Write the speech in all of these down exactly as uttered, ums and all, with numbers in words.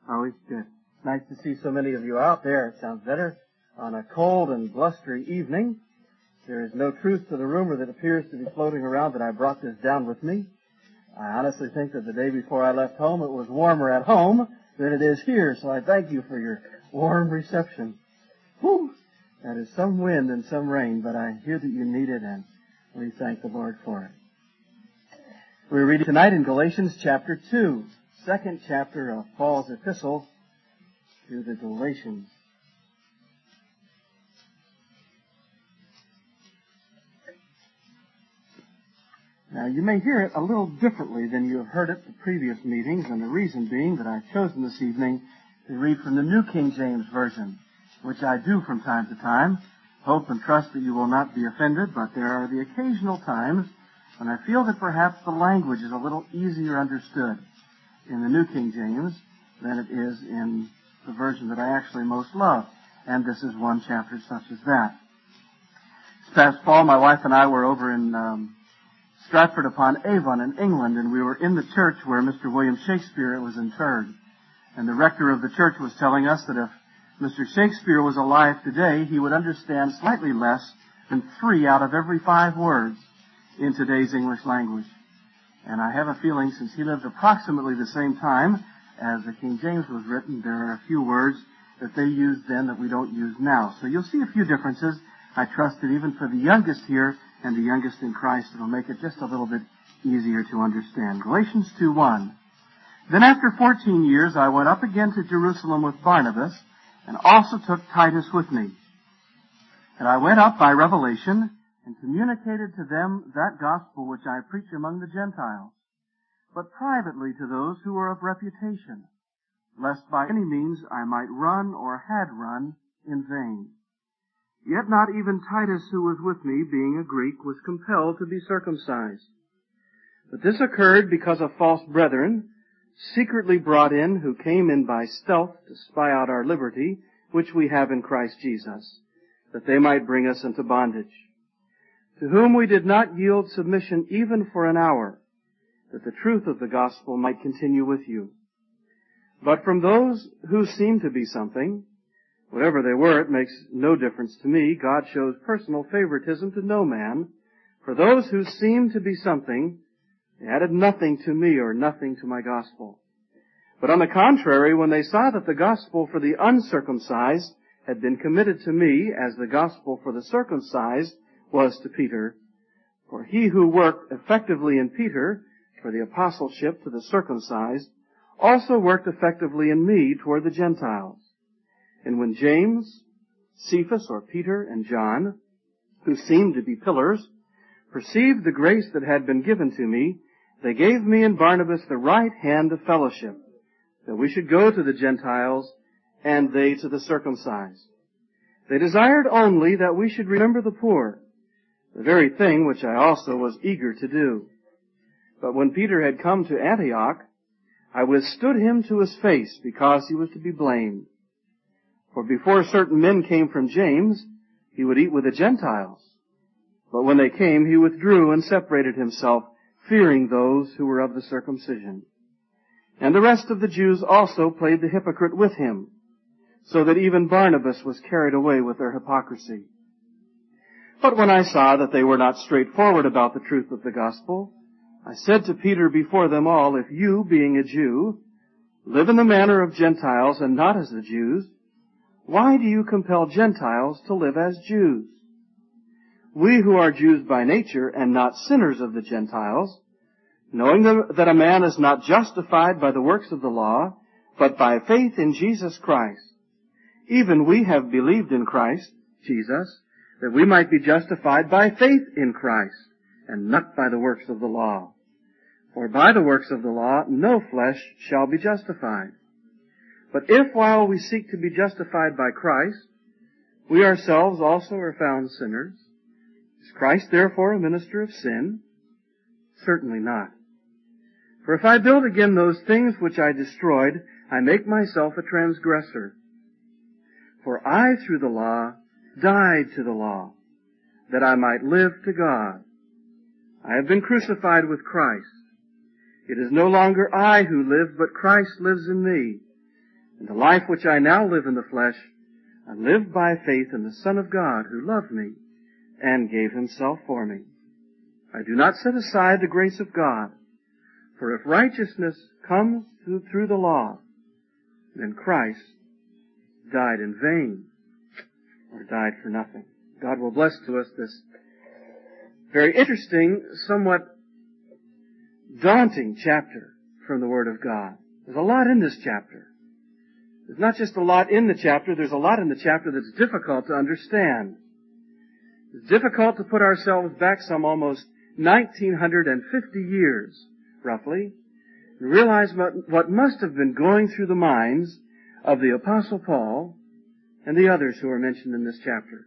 Always good. Nice to see so many of you out there. It sounds better on a cold and blustery evening. There is no truth to the rumor that appears to be floating around that I brought this down with me. I honestly think that the day before I left home, it was warmer at home than it is here, so I thank you for your warm reception. Whew! That is some wind and some rain, but I hear that you need it, and we thank the Lord for it. We're reading tonight in Galatians chapter two, second chapter of Paul's epistle to the Galatians. Now, you may hear it a little differently than you have heard it the previous meetings, and the reason being that I've chosen this evening to read from the New King James Version, which I do from time to time. Hope and trust that you will not be offended, but there are the occasional times when I feel that perhaps the language is a little easier understood in the New King James than it is in the version that I actually most love, and this is one chapter such as that. This past fall, my wife and I were over in um, Stratford-upon-Avon in England, and we were in the church where Mister William Shakespeare was interred. And the rector of the church was telling us that if Mister Shakespeare was alive today, he would understand slightly less than three out of every five words in today's English language. And I have a feeling, since he lived approximately the same time as the King James was written, there are a few words that they used then that we don't use now. So you'll see a few differences. I trust that even for the youngest here and the youngest in Christ, it'll make it just a little bit easier to understand. Galatians two one. Then after fourteen years I went up again to Jerusalem with Barnabas, and also took Titus with me. And I went up by revelation, and communicated to them that gospel which I preach among the Gentiles, but privately to those who were of reputation, lest by any means I might run or had run in vain. Yet not even Titus, who was with me, being a Greek, was compelled to be circumcised. But this occurred because of false brethren, secretly brought in, who came in by stealth to spy out our liberty, which we have in Christ Jesus, that they might bring us into bondage, to whom we did not yield submission even for an hour, that the truth of the gospel might continue with you. But from those who seem to be something, whatever they were, it makes no difference to me. God shows personal favoritism to no man. For those who seemed to be something, they added nothing to me or nothing to my gospel. But on the contrary, when they saw that the gospel for the uncircumcised had been committed to me, as the gospel for the circumcised was to Peter, for he who worked effectively in Peter for the apostleship to the circumcised also worked effectively in me toward the Gentiles. And when James, Cephas, or Peter, and John, who seemed to be pillars, perceived the grace that had been given to me, they gave me and Barnabas the right hand of fellowship, that we should go to the Gentiles, and they to the circumcised. They desired only that we should remember the poor, the very thing which I also was eager to do. But when Peter had come to Antioch, I withstood him to his face, because he was to be blamed. For before certain men came from James, he would eat with the Gentiles. But when they came, he withdrew and separated himself, fearing those who were of the circumcision. And the rest of the Jews also played the hypocrite with him, so that even Barnabas was carried away with their hypocrisy. But when I saw that they were not straightforward about the truth of the gospel, I said to Peter before them all, if you, being a Jew, live in the manner of Gentiles and not as the Jews, why do you compel Gentiles to live as Jews? We who are Jews by nature and not sinners of the Gentiles, knowing that a man is not justified by the works of the law, but by faith in Jesus Christ, even we have believed in Christ, Jesus, that we might be justified by faith in Christ, and not by the works of the law. For by the works of the law no flesh shall be justified. But if while we seek to be justified by Christ, we ourselves also are found sinners, is Christ therefore a minister of sin? Certainly not. For if I build again those things which I destroyed, I make myself a transgressor. For I, through the law, died to the law, that I might live to God. I have been crucified with Christ. It is no longer I who live, but Christ lives in me. And the life which I now live in the flesh, I live by faith in the Son of God, who loved me and gave himself for me. I do not set aside the grace of God, for if righteousness comes through, through the law, then Christ died in vain, or died for nothing. God will bless to us this very interesting, somewhat daunting chapter from the Word of God. There's a lot in this chapter. There's not just a lot in the chapter, there's a lot in the chapter that's difficult to understand. It's difficult to put ourselves back some almost nineteen fifty years, roughly, and realize what, what must have been going through the minds of the Apostle Paul and the others who are mentioned in this chapter.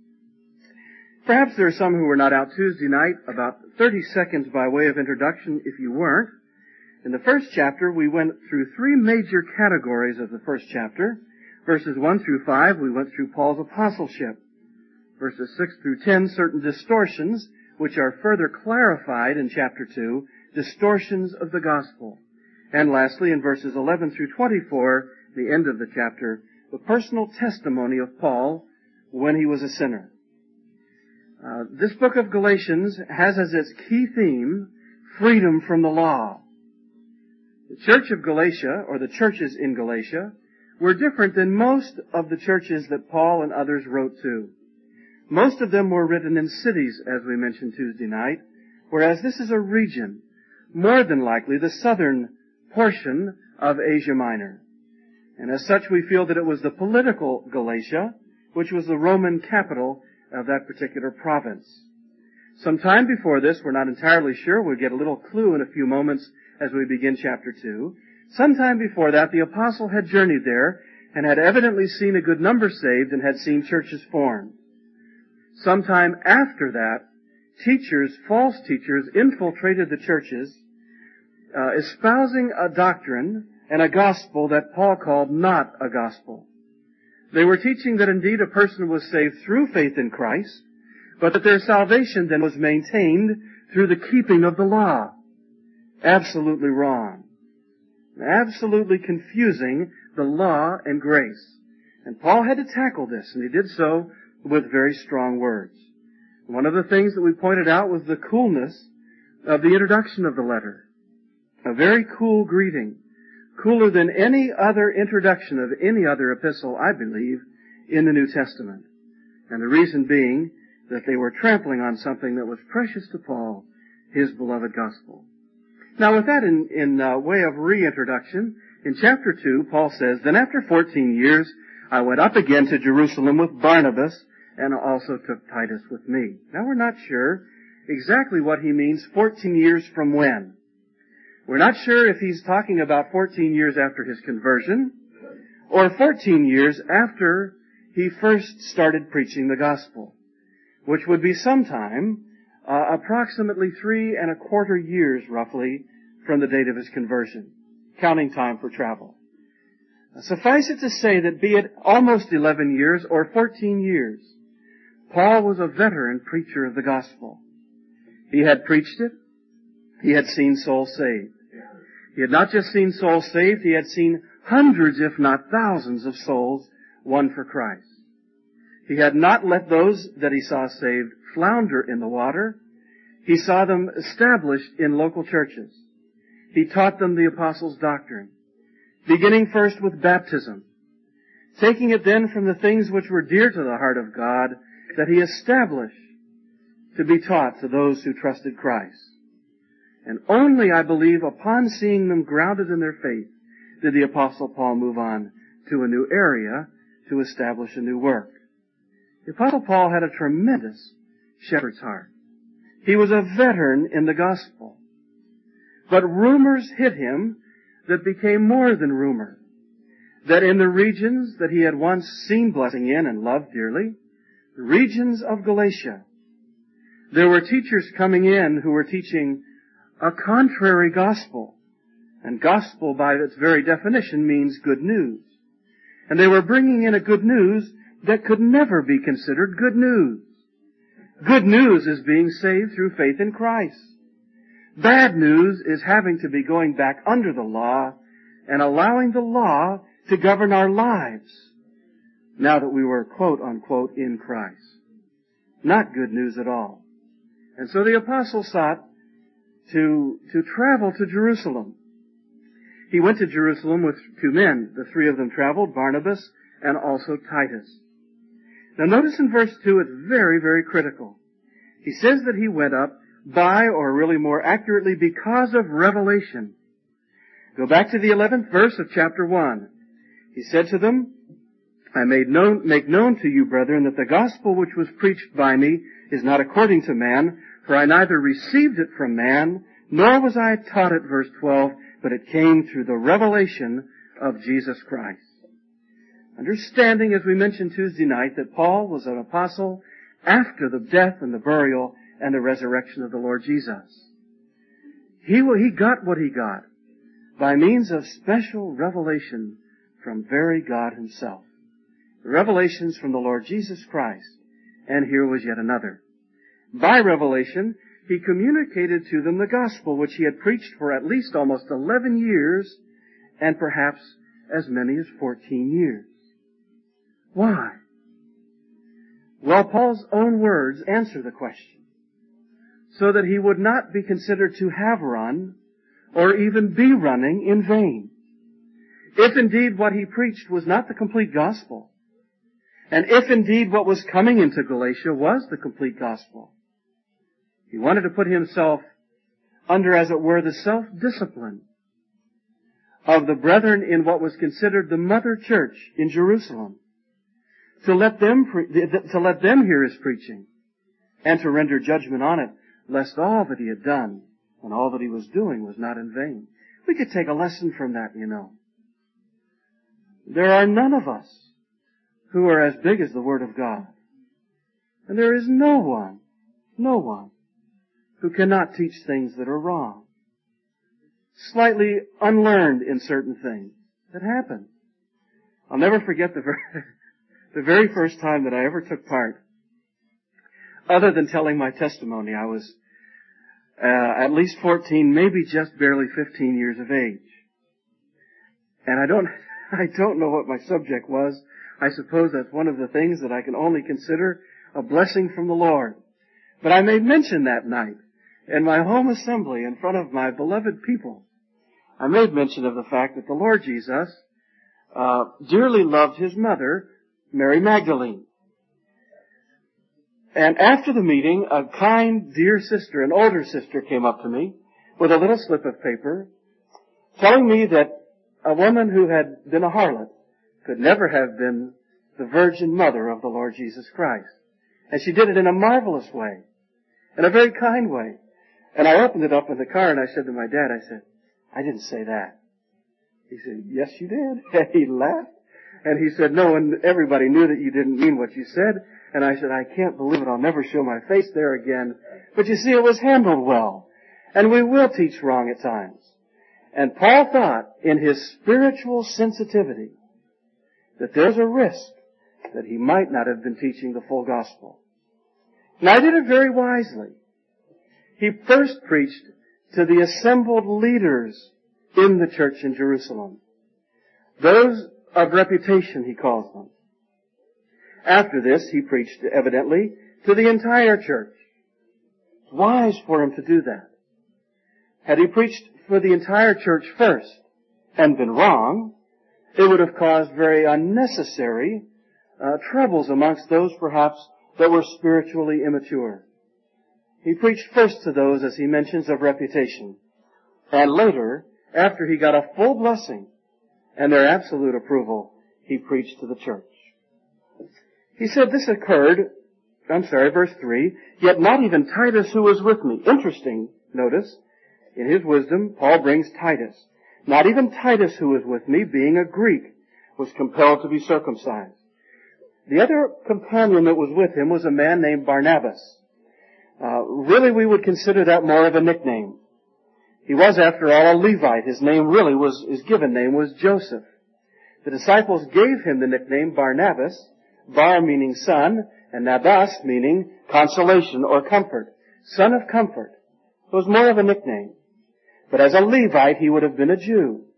Perhaps there are some who were not out Tuesday night. About thirty seconds by way of introduction, if you weren't. In the first chapter, we went through three major categories of the first chapter. Verses one through five, we went through Paul's apostleship. Verses six through ten, certain distortions, which are further clarified in chapter two, distortions of the gospel. And lastly, in verses eleven through twenty-four, the end of the chapter, the personal testimony of Paul when he was a sinner. Uh, this book of Galatians has as its key theme, freedom from the law. The church of Galatia, or the churches in Galatia, were different than most of the churches that Paul and others wrote to. Most of them were written in cities, as we mentioned Tuesday night, whereas this is a region, more than likely the southern portion of Asia Minor. And as such, we feel that it was the political Galatia, which was the Roman capital of that particular province. Some time before this, we're not entirely sure, we'll get a little clue in a few moments as we begin chapter two. Sometime before that, the apostle had journeyed there and had evidently seen a good number saved and had seen churches formed. Sometime after that, teachers, false teachers, infiltrated the churches, uh, espousing a doctrine and a gospel that Paul called not a gospel. They were teaching that indeed a person was saved through faith in Christ, but that their salvation then was maintained through the keeping of the law. Absolutely wrong. Absolutely confusing the law and grace. And Paul had to tackle this, and he did so with very strong words. One of the things that we pointed out was the coolness of the introduction of the letter. A very cool greeting. Cooler than any other introduction of any other epistle, I believe, in the New Testament. And the reason being that they were trampling on something that was precious to Paul, his beloved gospel. Now with that in, in uh, way of reintroduction, in chapter two, Paul says, "Then after fourteen years, I went up again to Jerusalem with Barnabas, and also took Titus with me." Now we're not sure exactly what he means, fourteen years from when. We're not sure if he's talking about fourteen years after his conversion, or fourteen years after he first started preaching the gospel, which would be sometime uh, approximately three and a quarter years, roughly, from the date of his conversion, counting time for travel. Suffice it to say that be it almost eleven years or fourteen years, Paul was a veteran preacher of the gospel. He had preached it. He had seen souls saved. He had not just seen souls saved, he had seen hundreds, if not thousands, of souls won for Christ. He had not let those that he saw saved flounder in the water. He saw them established in local churches. He taught them the apostles' doctrine, beginning first with baptism, taking it then from the things which were dear to the heart of God that he established to be taught to those who trusted Christ. And only, I believe, upon seeing them grounded in their faith, did the Apostle Paul move on to a new area to establish a new work. The Apostle Paul had a tremendous shepherd's heart. He was a veteran in the gospel. But rumors hit him that became more than rumor. That in the regions that he had once seen blessing in and loved dearly, the regions of Galatia, there were teachers coming in who were teaching a contrary gospel. And gospel, by its very definition, means good news. And they were bringing in a good news that could never be considered good news. Good news is being saved through faith in Christ. Bad news is having to be going back under the law and allowing the law to govern our lives now that we were, quote unquote, in Christ. Not good news at all. And so the apostle sought to, to travel to Jerusalem. He went to Jerusalem with two men. The three of them traveled, Barnabas and also Titus. Now notice in verse two, it's very, very critical. He says that he went up by, or really more accurately, because of revelation. Go back to the eleventh verse of chapter one. He said to them, I made known, make known to you, brethren, that the gospel which was preached by me is not according to man, for I neither received it from man, nor was I taught it, verse twelve, but it came through the revelation of Jesus Christ. Understanding, as we mentioned Tuesday night, that Paul was an apostle after the death and the burial and the resurrection of the Lord Jesus. He, he got what he got by means of special revelation from very God himself. The revelations from the Lord Jesus Christ. And here was yet another. By revelation, he communicated to them the gospel which he had preached for at least almost eleven years and perhaps as many as fourteen years. Why? Well, Paul's own words answer the question, so that he would not be considered to have run or even be running in vain. If indeed what he preached was not the complete gospel, and if indeed what was coming into Galatia was the complete gospel, he wanted to put himself under, as it were, the self-discipline of the brethren in what was considered the mother church in Jerusalem, to let them pre- to let them hear his preaching, and to render judgment on it, lest all that he had done and all that he was doing was not in vain. We could take a lesson from that, you know. There are none of us who are as big as the Word of God. And there is no one, no one, who cannot teach things that are wrong. Slightly unlearned in certain things that happen. I'll never forget the very, the very first time that I ever took part. Other than telling my testimony, I was uh, at least fourteen, maybe just barely fifteen years of age. And I don't, I don't know what my subject was. I suppose that's one of the things that I can only consider a blessing from the Lord. But I made mention that night in my home assembly in front of my beloved people. I made mention of the fact that the Lord Jesus uh, dearly loved his mother, Mary Magdalene. And after the meeting, a kind, dear sister, an older sister, came up to me with a little slip of paper telling me that a woman who had been a harlot could never have been the virgin mother of the Lord Jesus Christ. And she did it in a marvelous way, in a very kind way. And I opened it up in the car and I said to my dad, I said, I didn't say that. He said, yes, you did. And he laughed. And he said, no, and everybody knew that you didn't mean what you said. And I said, I can't believe it. I'll never show my face there again. But you see, it was handled well. And we will teach wrong at times. And Paul thought, in his spiritual sensitivity, that there's a risk that he might not have been teaching the full gospel. And I did it very wisely. He first preached to the assembled leaders in the church in Jerusalem. Those of reputation, he calls them. After this, he preached, evidently, to the entire church. It's wise for him to do that. Had he preached for the entire church first and been wrong, it would have caused very unnecessary uh, troubles amongst those, perhaps, that were spiritually immature. He preached first to those, as he mentions, of reputation. And later, after he got a full blessing and their absolute approval, he preached to the church. He said this occurred, I'm sorry, verse three, yet not even Titus who was with me. Interesting, notice, in his wisdom, Paul brings Titus. Not even Titus who was with me, being a Greek, was compelled to be circumcised. The other companion that was with him was a man named Barnabas. Uh, really, we would consider that more of a nickname. He was, after all, a Levite. His name really was, his given name was Joseph. The disciples gave him the nickname Barnabas, Bar meaning son, and Nabas meaning consolation or comfort. Son of comfort. It was more of a nickname. But as a Levite, he would have been a Jew.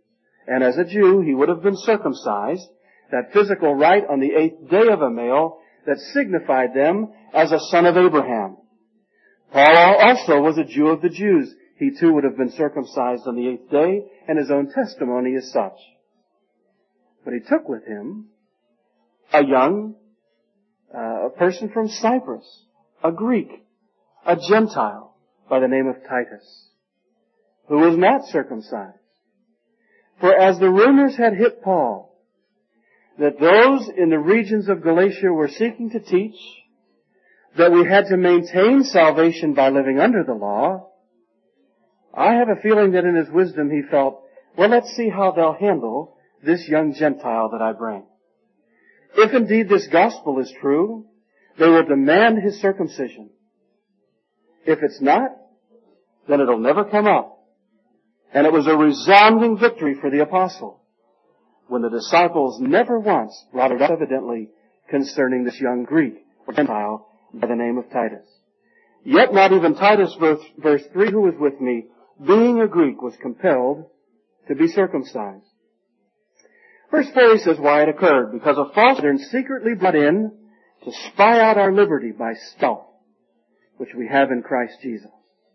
And as a Jew, he would have been circumcised, that physical rite on the eighth day of a male that signified them as a son of Abraham. Paul also was a Jew of the Jews. He too would have been circumcised on the eighth day, and his own testimony is such. But he took with him a young uh, a person from Cyprus, a Greek, a Gentile by the name of Titus, who was not circumcised. For as the rumors had hit Paul that those in the regions of Galatia were seeking to teach that we had to maintain salvation by living under the law, I have a feeling that in his wisdom he felt, well, let's see how they'll handle this young Gentile that I bring. If indeed this gospel is true, they will demand his circumcision. If it's not, then it'll never come up. And it was a resounding victory for the apostle when the disciples never once brought it up evidently concerning this young Greek or Gentile by the name of Titus. Yet not even Titus, verse, verse three, who was with me, being a Greek, was compelled to be circumcised. Verse four, he says why it occurred. Because a false brethren secretly brought in to spy out our liberty by stealth, which we have in Christ Jesus.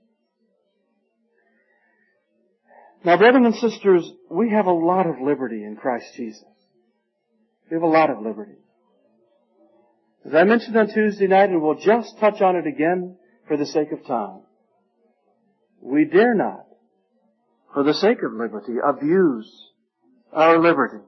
Now, brethren and sisters, we have a lot of liberty in Christ Jesus. We have a lot of liberty. As I mentioned on Tuesday night, and we'll just touch on it again for the sake of time, we dare not, for the sake of liberty, abuse our liberty.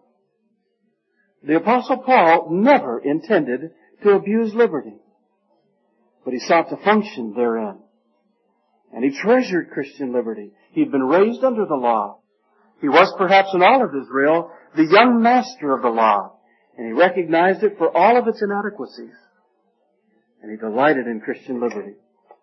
The Apostle Paul never intended to abuse liberty, but he sought to function therein. And he treasured Christian liberty. He'd been raised under the law. He was perhaps in all of Israel the young master of the law, and he recognized it for all of its inadequacies. And he delighted in Christian liberty.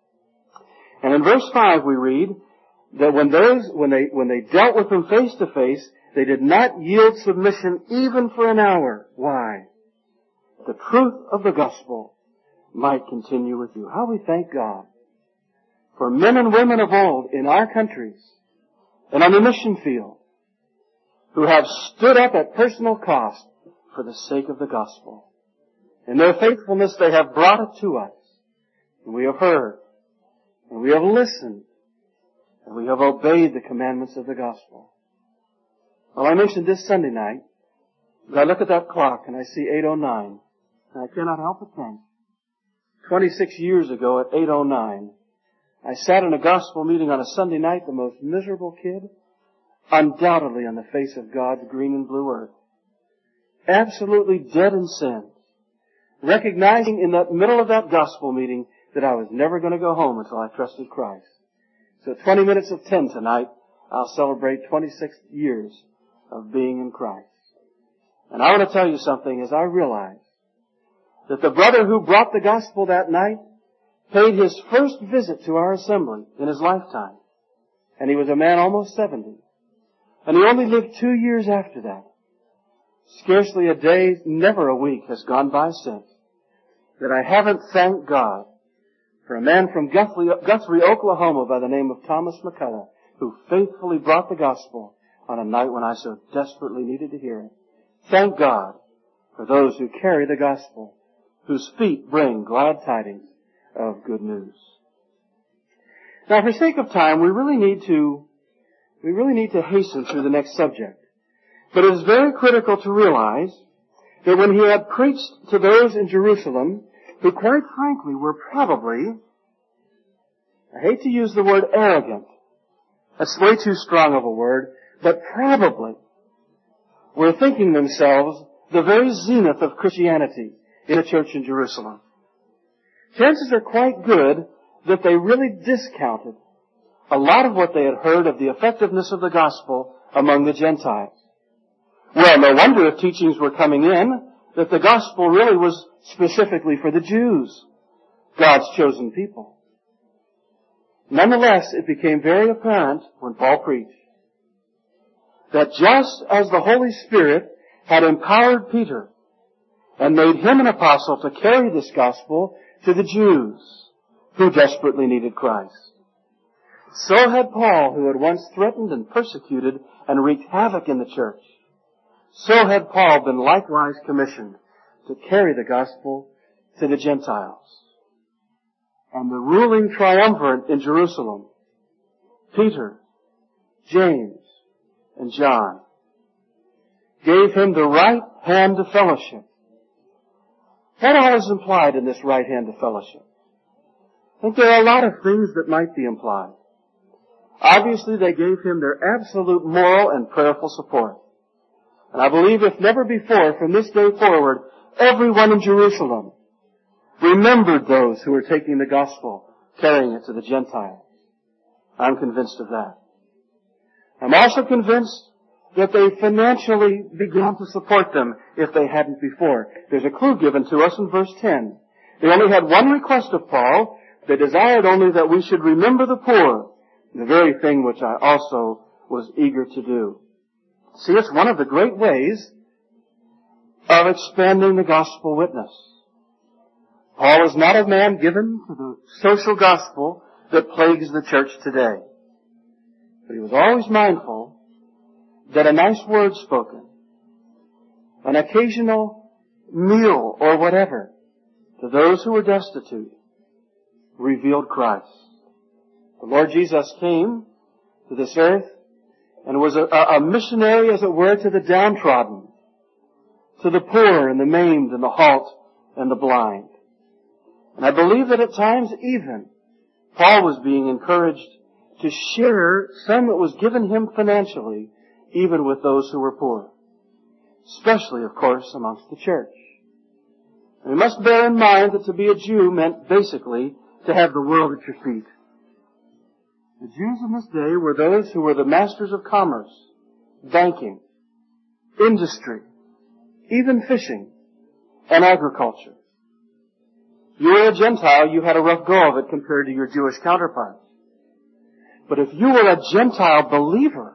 And in verse five we read that when those, when they, when they dealt with him face to face, they did not yield submission even for an hour. Why? The truth of the gospel might continue with you. How we thank God for men and women of old in our countries and on the mission field who have stood up at personal cost for the sake of the gospel. In their faithfulness they have brought it to us. And we have heard, and we have listened, and we have obeyed the commandments of the gospel. Well, I mentioned this Sunday night, but I look at that clock and I see eight oh nine, and I cannot help but think, twenty-six years ago at eight oh nine, I sat in a gospel meeting on a Sunday night, the most miserable kid, undoubtedly on the face of God's green and blue earth. Absolutely dead in sin. Recognizing in the middle of that gospel meeting that I was never going to go home until I trusted Christ. So at twenty minutes of ten tonight, I'll celebrate twenty-six years of being in Christ. And I want to tell you something as I realize that the brother who brought the gospel that night paid his first visit to our assembly in his lifetime. And he was a man almost seventy. And he only lived two years after that. Scarcely a day, never a week has gone by since that I haven't thanked God for a man from Guthrie, Guthrie, Oklahoma by the name of Thomas McCullough, who faithfully brought the gospel on a night when I so desperately needed to hear it. Thank God for those who carry the gospel, whose feet bring glad tidings of good news. Now, for sake of time, we really need to, we really need to hasten through the next subject. But it is very critical to realize that when he had preached to those in Jerusalem, who quite frankly were probably, I hate to use the word arrogant, that's way too strong of a word, but probably were thinking themselves the very zenith of Christianity in a church in Jerusalem. Chances are quite good that they really discounted a lot of what they had heard of the effectiveness of the gospel among the Gentiles. Well, no wonder if teachings were coming in that the gospel really was specifically for the Jews, God's chosen people. Nonetheless, it became very apparent when Paul preached that just as the Holy Spirit had empowered Peter and made him an apostle to carry this gospel to the Jews who desperately needed Christ, So had Paul, who had once threatened and persecuted and wreaked havoc in the church. So had Paul been likewise commissioned to carry the gospel to the Gentiles. And the ruling triumvirate in Jerusalem, Peter, James, and John, gave him the right hand of fellowship. What all is implied in this right hand of fellowship? I think there are a lot of things that might be implied. Obviously, they gave him their absolute moral and prayerful support. And I believe if never before, from this day forward, everyone in Jerusalem remembered those who were taking the gospel, carrying it to the Gentiles. I'm convinced of that. I'm also convinced that they financially began to support them if they hadn't before. There's a clue given to us in verse ten. They only had one request of Paul. They desired only that we should remember the poor, the very thing which I also was eager to do. See, it's one of the great ways of expanding the gospel witness. Paul is not a man given to the social gospel that plagues the church today. But he was always mindful that a nice word spoken, an occasional meal or whatever, to those who were destitute, revealed Christ. The Lord Jesus came to this earth and was a, a missionary, as it were, to the downtrodden, to the poor and the maimed and the halt and the blind. And I believe that at times even Paul was being encouraged to share some that was given him financially, even with those who were poor. Especially, of course, amongst the church. And we must bear in mind that to be a Jew meant basically to have the world at your feet. The Jews in this day were those who were the masters of commerce, banking, industry, even fishing, and agriculture. You were a Gentile, you had a rough go of it compared to your Jewish counterparts. But if you were a Gentile believer,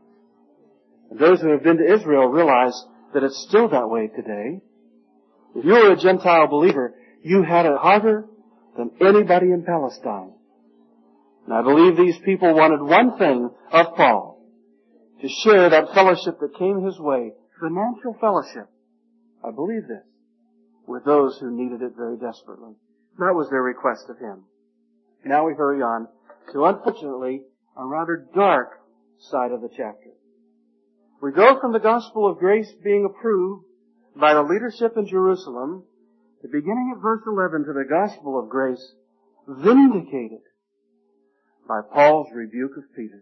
and those who have been to Israel realize that it's still that way today, if you were a Gentile believer, you had it harder than anybody in Palestine. And I believe these people wanted one thing of Paul, to share that fellowship that came his way, financial fellowship. I believe this, with those who needed it very desperately. That was their request of him. Now we hurry on to, unfortunately, a rather dark side of the chapter. We go from the gospel of grace being approved by the leadership in Jerusalem, to beginning at verse eleven, to the gospel of grace vindicated by Paul's rebuke of Peter.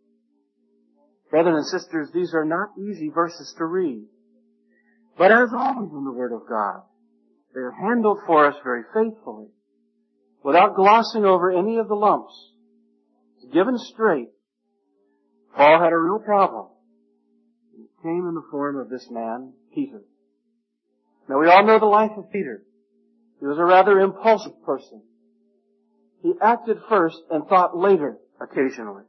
Brethren and sisters, these are not easy verses to read. But as always in the Word of God, they are handled for us very faithfully, without glossing over any of the lumps. It's given straight. Paul had a real problem. It came in the form of this man, Peter. Now we all know the life of Peter. He was a rather impulsive person. He acted first and thought later, occasionally.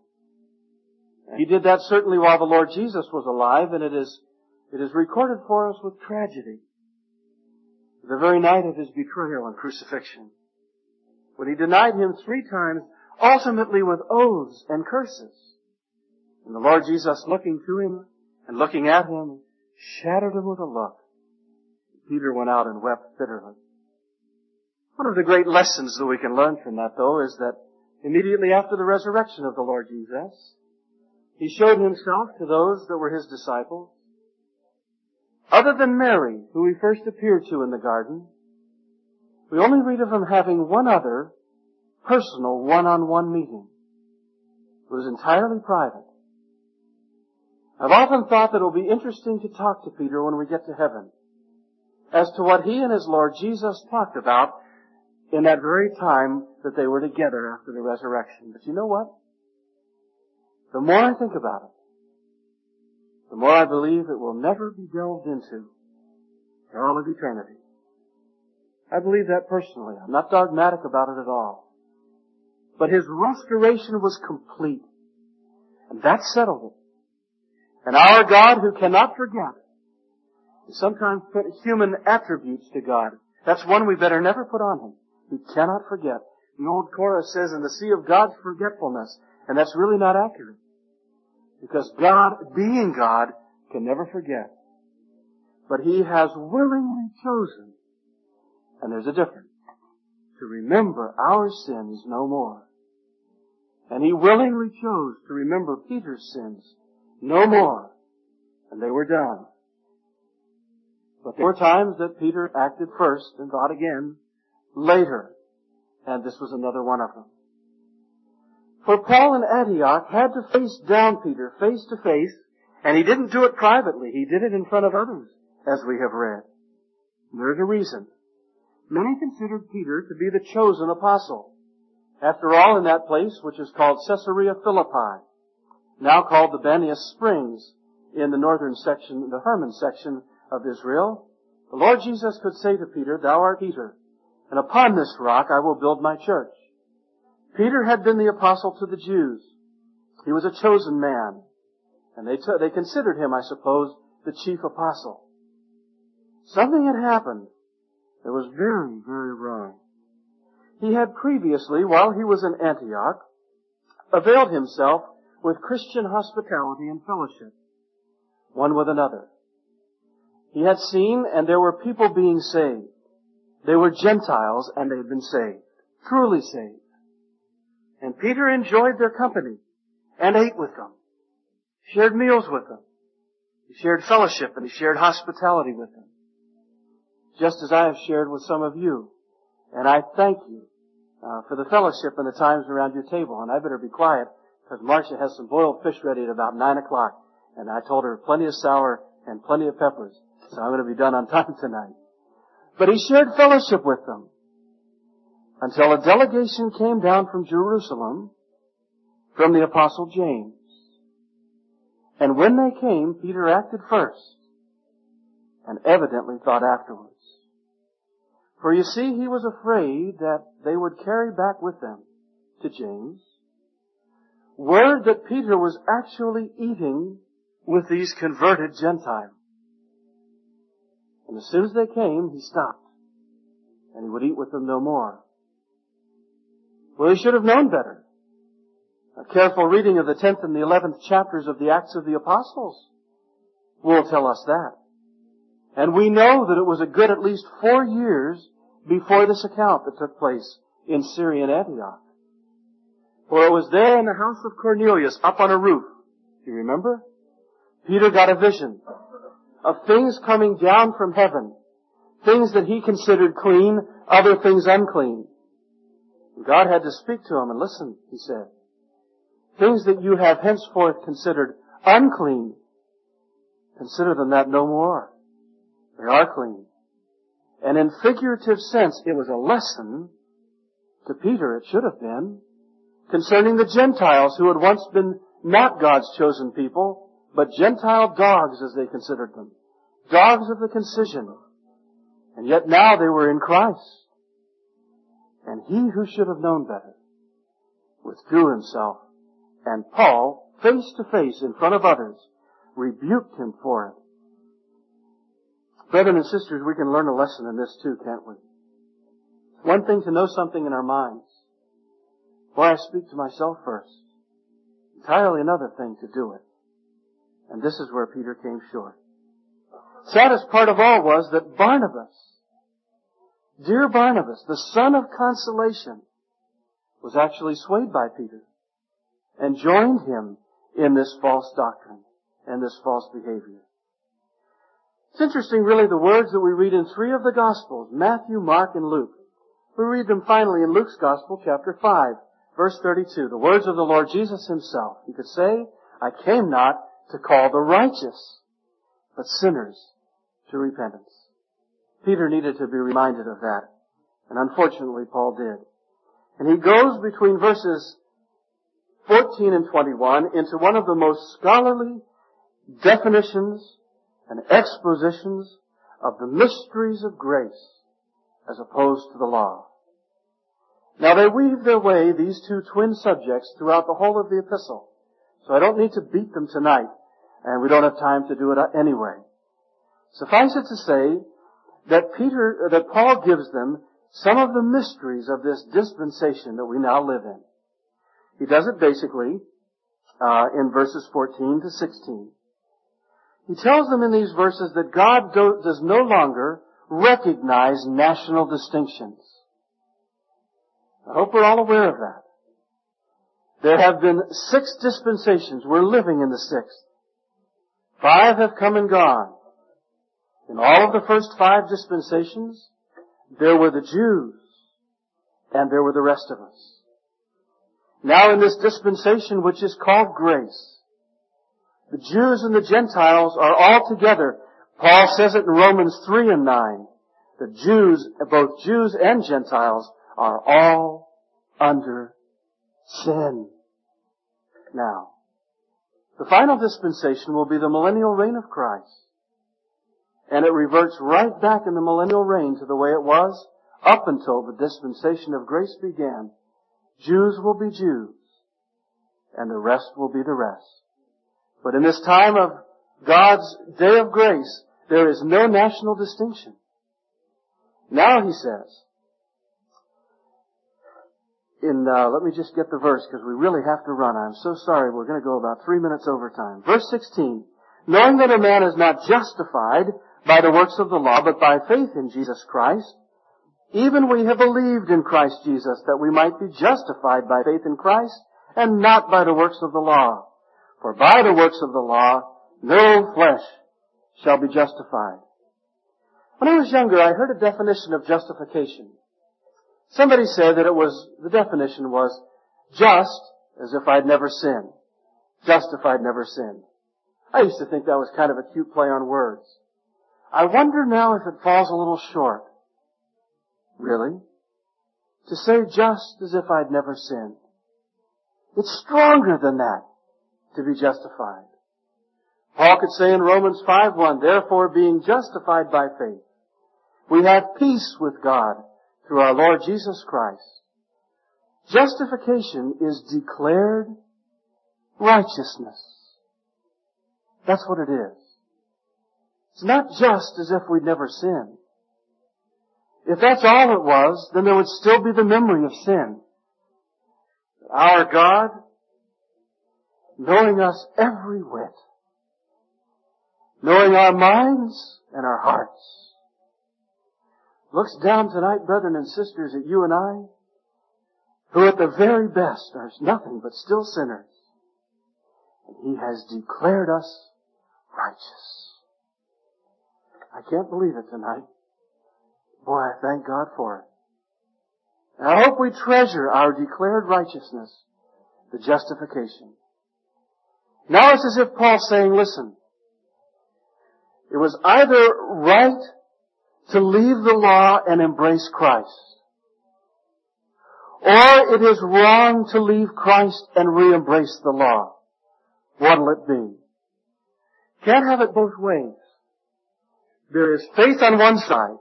He did that certainly while the Lord Jesus was alive, and it is, it is recorded for us with tragedy. The very night of his betrayal and crucifixion, when he denied him three times, ultimately with oaths and curses. And the Lord Jesus, looking to him and looking at him, shattered him with a look. Peter went out and wept bitterly. One of the great lessons that we can learn from that, though, is that immediately after the resurrection of the Lord Jesus, he showed himself to those that were his disciples. Other than Mary, who he first appeared to in the garden, we only read of him having one other personal one-on-one meeting. It was entirely private. I've often thought that it will be interesting to talk to Peter when we get to heaven as to what he and his Lord Jesus talked about in that very time that they were together after the resurrection. But you know what? The more I think about it, the more I believe it will never be delved into for all of eternity. I believe that personally. I'm not dogmatic about it at all. But his restoration was complete. And that settled it. And our God, who cannot forget, we sometimes put human attributes to God. That's one we better never put on him. He cannot forget. The old chorus says, in the sea of God's forgetfulness, And that's really not accurate. Because God, being God, can never forget. But He has willingly chosen, and there's a difference, to remember our sins no more. And He willingly chose to remember Peter's sins no more. And they were done. But there were times that Peter acted first and thought again later. And this was another one of them. For Paul in Antioch had to face down Peter face to face, and he didn't do it privately. He did it in front of others, as we have read. And there's a reason. Many considered Peter to be the chosen apostle. After all, in that place, which is called Caesarea Philippi, now called the Banias Springs, in the northern section, the Hermon section of Israel, the Lord Jesus could say to Peter, "Thou art Peter, and upon this rock I will build my church." Peter had been the apostle to the Jews. He was a chosen man. And they, t- they considered him, I suppose, the chief apostle. Something had happened that was very, very wrong. He had previously, while he was in Antioch, availed himself with Christian hospitality and fellowship, one with another. He had seen, and there were people being saved. They were Gentiles, and they had been saved, truly saved. And Peter enjoyed their company and ate with them, shared meals with them. He shared fellowship and he shared hospitality with them, just as I have shared with some of you. And I thank you uh, for the fellowship and the times around your table. And I better be quiet because Marcia has some boiled fish ready at about nine o'clock. And I told her plenty of sour and plenty of peppers. So I'm going to be done on time tonight. But he shared fellowship with them until a delegation came down from Jerusalem from the Apostle James. And when they came, Peter acted first and evidently thought afterwards. For you see, he was afraid that they would carry back with them to James word that Peter was actually eating with these converted Gentiles. And as soon as they came, he stopped, and he would eat with them no more. Well, he should have known better. A careful reading of the tenth and the eleventh chapters of the Acts of the Apostles will tell us that. And we know that it was a good at least four years before this account that took place in Syrian Antioch. For it was there in the house of Cornelius, up on a roof. Do you remember? Peter got a vision of things coming down from heaven, things that he considered clean, other things unclean. And God had to speak to him, and listen, he said, things that you have henceforth considered unclean, consider them that no more. They are clean. And in figurative sense, it was a lesson to Peter, it should have been, concerning the Gentiles who had once been not God's chosen people, but Gentile dogs as they considered them. Dogs of the concision. And yet now they were in Christ. And he who should have known better withdrew himself. And Paul, face to face in front of others, rebuked him for it. Brethren and sisters, we can learn a lesson in this too, can't we? One thing to know something in our minds. Why I speak to myself first. Entirely another thing to do it. And this is where Peter came short. Saddest part of all was that Barnabas, dear Barnabas, the son of consolation, was actually swayed by Peter and joined him in this false doctrine and this false behavior. It's interesting, really, the words that we read in three of the Gospels, Matthew, Mark, and Luke. We read them finally in Luke's Gospel, chapter five, verse thirty-two. The words of the Lord Jesus himself. He could say, I came not to call the righteous, but sinners to repentance. Peter needed to be reminded of that. And unfortunately, Paul did. And he goes between verses fourteen and twenty-one into one of the most scholarly definitions and expositions of the mysteries of grace as opposed to the law. Now they weave their way, these two twin subjects, throughout the whole of the epistle. So I don't need to beat them tonight, and we don't have time to do it anyway. Suffice it to say that Peter, that Paul gives them some of the mysteries of this dispensation that we now live in. He does it basically uh, in verses fourteen to sixteen. He tells them in these verses that God do, does no longer recognize national distinctions. I hope we're all aware of that. There have been six dispensations. We're living in the sixth. Five have come and gone. In all of the first five dispensations, there were the Jews, and there were the rest of us. Now in this dispensation, which is called grace, the Jews and the Gentiles are all together. Paul says it in Romans three and nine. The Jews, both Jews and Gentiles, are all under sin. Now, the final dispensation will be the millennial reign of Christ. And it reverts right back in the millennial reign to the way it was up until the dispensation of grace began. Jews will be Jews, and the rest will be the rest. But in this time of God's day of grace, there is no national distinction. Now he says, in, uh, let me just get the verse because we really have to run. I'm so sorry. We're going to go about three minutes over time. Verse sixteen. Knowing that a man is not justified by the works of the law, but by faith in Jesus Christ, even we have believed in Christ Jesus, that we might be justified by faith in Christ, and not by the works of the law. For by the works of the law, no flesh shall be justified. When I was younger, I heard a definition of justification. Somebody said that it was, the definition was, just as if I'd never sinned. Justified, never sinned. I used to think that was kind of a cute play on words. I wonder now if it falls a little short. Really? To say just as if I'd never sinned. It's stronger than that to be justified. Paul could say in Romans five one, therefore being justified by faith, we have peace with God through our Lord Jesus Christ. Justification is declared righteousness. That's what it is. It's not just as if we'd never sinned. If that's all it was, then there would still be the memory of sin. Our God, knowing us every whit, knowing our minds and our hearts, looks down tonight, brethren and sisters, at you and I, who at the very best are nothing but still sinners. And He has declared us righteous. I can't believe it tonight. Boy, I thank God for it. And I hope we treasure our declared righteousness, the justification. Now it's as if Paul's saying, listen, it was either right to leave the law and embrace Christ, or it is wrong to leave Christ and re-embrace the law. What'll it be? Can't have it both ways. There is faith on one side.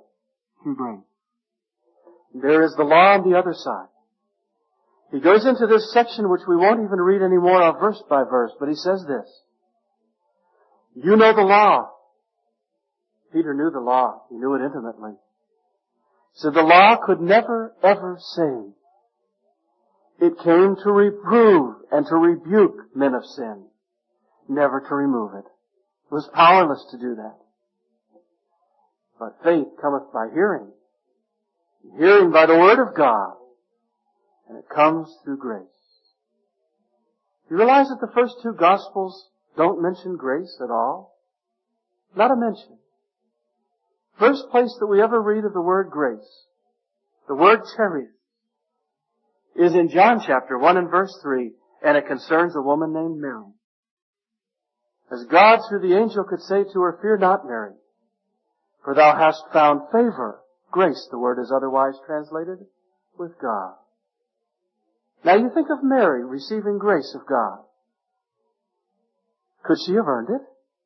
There is the law on the other side. He goes into this section which we won't even read any more of verse by verse, but he says this. You know the law. Peter knew the law. He knew it intimately. So the law could never, ever save. It came to reprove and to rebuke men of sin, never to remove it. It was powerless to do that. But faith cometh by hearing, hearing by the word of God, and it comes through grace. You realize that the first two Gospels don't mention grace at all? Not a mention. First place that we ever read of the word grace, the word charis, is in John chapter one and verse three, and it concerns a woman named Mary. As God through the angel could say to her, fear not, Mary, for thou hast found favor. Grace, the word is otherwise translated, with God. Now you think of Mary receiving grace of God. Could she have earned it?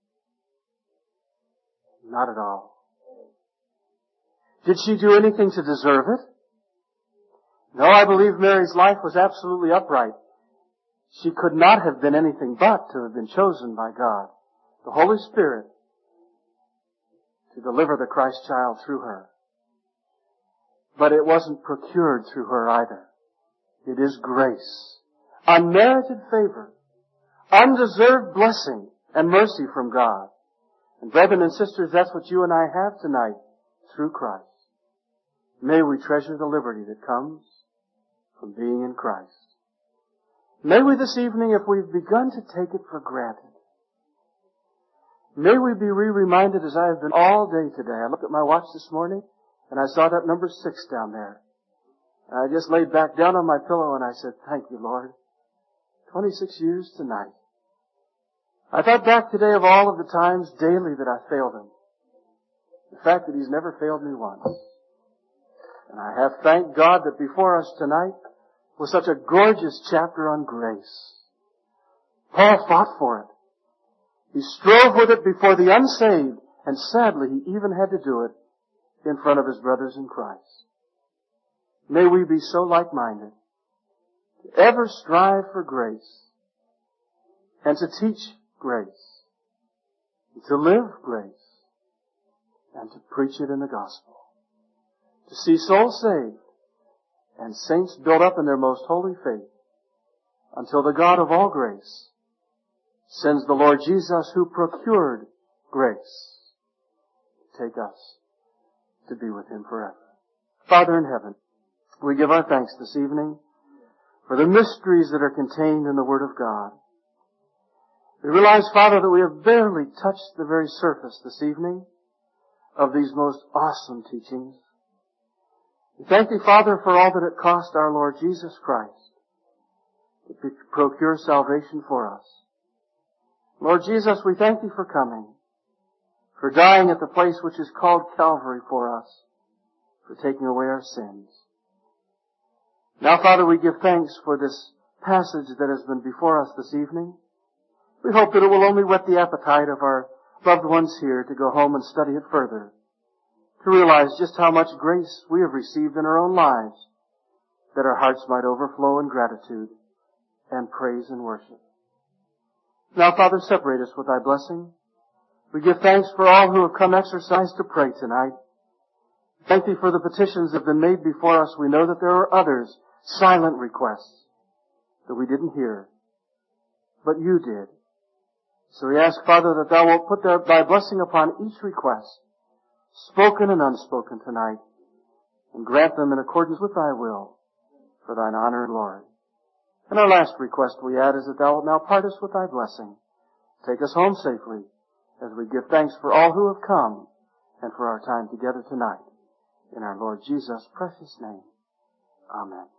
Not at all. Did she do anything to deserve it? No, I believe Mary's life was absolutely upright. She could not have been anything but to have been chosen by God, the Holy Spirit, to deliver the Christ child through her. But it wasn't procured through her either. It is grace. unmerited favor, undeserved blessing and mercy from God. And brethren and sisters, that's what you and I have tonight through Christ. May we treasure the liberty that comes from being in Christ. May we this evening, if we've begun to take it for granted, may we be re-reminded, as I have been all day today. I looked at my watch this morning and I saw that number six down there. And I just laid back down on my pillow and I said, thank you, Lord. twenty-six years tonight. I thought back today of all of the times daily that I failed Him. The fact that He's never failed me once. And I have thanked God that before us tonight was such a gorgeous chapter on grace. Paul fought for it. He strove with it before the unsaved, and sadly he even had to do it in front of his brothers in Christ. May we be so like-minded to ever strive for grace and to teach grace, and to live grace, and to preach it in the gospel. To see souls saved and saints built up in their most holy faith until the God of all grace sends the Lord Jesus, who procured grace, to take us to be with Him forever. Father in heaven, we give our thanks this evening for the mysteries that are contained in the Word of God. We realize, Father, that we have barely touched the very surface this evening of these most awesome teachings. We thank Thee, Father, for all that it cost our Lord Jesus Christ to procure salvation for us. Lord Jesus, we thank Thee for coming, for dying at the place which is called Calvary for us, for taking away our sins. Now, Father, we give thanks for this passage that has been before us this evening. We hope that it will only whet the appetite of our loved ones here to go home and study it further, to realize just how much grace we have received in our own lives, that our hearts might overflow in gratitude and praise and worship. Now, Father, separate us with Thy blessing. We give thanks for all who have come exercised to pray tonight. Thank Thee for the petitions that have been made before us. We know that there are others, silent requests, that we didn't hear, but You did. So we ask, Father, that Thou wilt put Thy blessing upon each request, spoken and unspoken tonight, and grant them in accordance with Thy will, for Thine honor and glory. And our last request we add is that Thou wilt now part us with Thy blessing. Take us home safely as we give thanks for all who have come and for our time together tonight. In our Lord Jesus' precious name. Amen.